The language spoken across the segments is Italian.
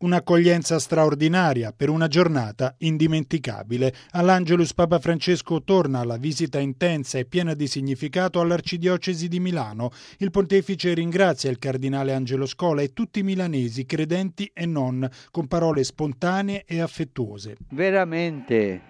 Un'accoglienza straordinaria per una giornata indimenticabile. All'Angelus Papa Francesco torna alla visita intensa e piena di significato all'Arcidiocesi di Milano. Il pontefice ringrazia il cardinale Angelo Scola e tutti i milanesi, credenti e non, con parole spontanee e affettuose. Veramente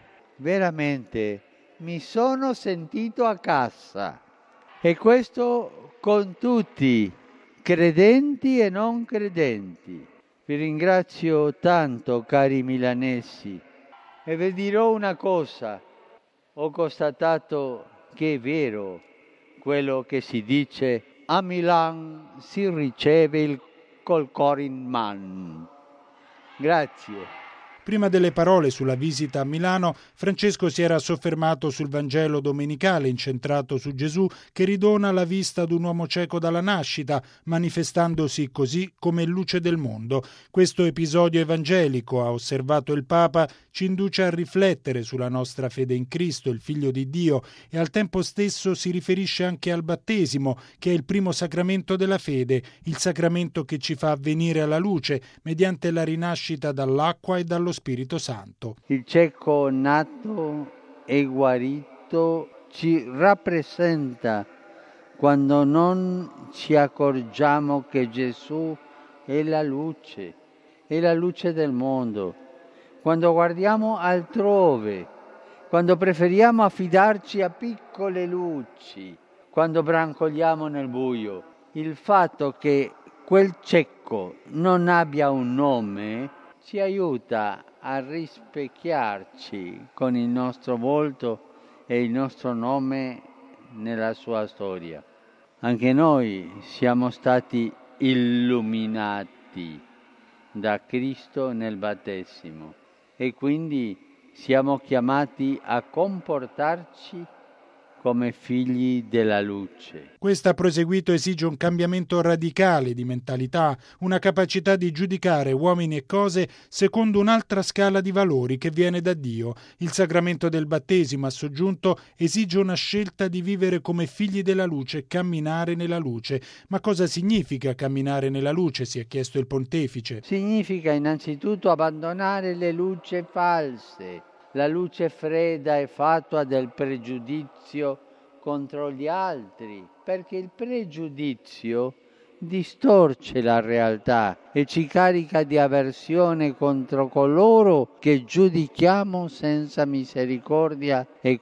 mi sono sentito a casa, e questo con tutti, credenti e non credenti. Vi ringrazio tanto, cari milanesi, e vi dirò una cosa: ho constatato che è vero quello che si dice: a Milan si riceve il col cor in man. Grazie. Prima delle parole sulla visita a Milano, Francesco si era soffermato sul Vangelo domenicale incentrato su Gesù che ridona la vista ad un uomo cieco dalla nascita, manifestandosi così come luce del mondo. Questo episodio evangelico, ha osservato il Papa, ci induce a riflettere sulla nostra fede in Cristo, il Figlio di Dio, e al tempo stesso si riferisce anche al battesimo, che è il primo sacramento della fede, il sacramento che ci fa venire alla luce mediante la rinascita dall'acqua e dallo Spirito Santo. Il cieco nato e guarito ci rappresenta quando non ci accorgiamo che Gesù è la luce del mondo. Quando guardiamo altrove, quando preferiamo affidarci a piccole luci, quando brancoliamo nel buio. Il fatto che quel cieco non abbia un nome ci aiuta a rispecchiarci con il nostro volto e il nostro nome nella sua storia. Anche noi siamo stati illuminati da Cristo nel battesimo e quindi siamo chiamati a comportarci come figli della luce. Questa proseguito esige un cambiamento radicale di mentalità, una capacità di giudicare uomini e cose secondo un'altra scala di valori che viene da Dio. Il sacramento del battesimo, ha soggiunto, esige una scelta di vivere come figli della luce, camminare nella luce. Ma cosa significa camminare nella luce? Si è chiesto il pontefice. Significa innanzitutto abbandonare le luci false, la luce fredda e fatua del pregiudizio contro gli altri, perché il pregiudizio distorce la realtà e ci carica di avversione contro coloro che giudichiamo senza misericordia e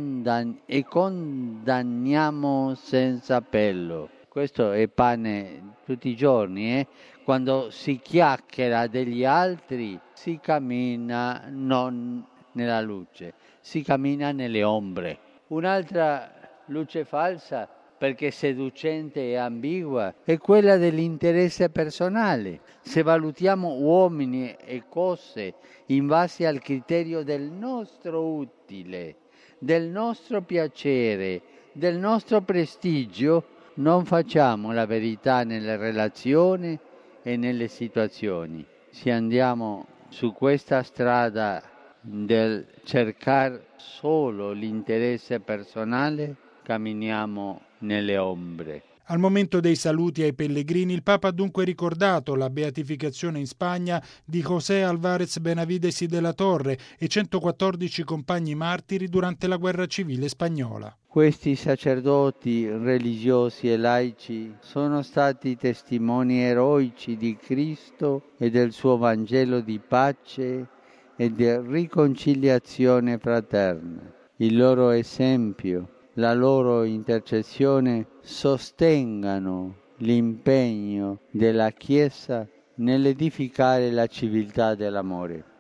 condanniamo senza appello. Questo è pane tutti i giorni, Quando si chiacchiera degli altri si cammina non nella luce, si cammina nelle ombre. Un'altra luce falsa, perché seducente e ambigua, è quella dell'interesse personale. Se valutiamo uomini e cose in base al criterio del nostro utile, del nostro piacere, del nostro prestigio, non facciamo la verità nelle relazioni e nelle situazioni. Se andiamo su questa strada del cercare solo l'interesse personale, camminiamo nelle ombre. Al momento dei saluti ai pellegrini, il Papa ha dunque ricordato la beatificazione in Spagna di José Álvarez Benavides de la Torre e 114 compagni martiri durante la guerra civile spagnola. Questi sacerdoti religiosi e laici sono stati testimoni eroici di Cristo e del suo Vangelo di pace e di riconciliazione fraterna. Il loro esempio, la loro intercessione sostengano l'impegno della Chiesa nell'edificare la civiltà dell'amore.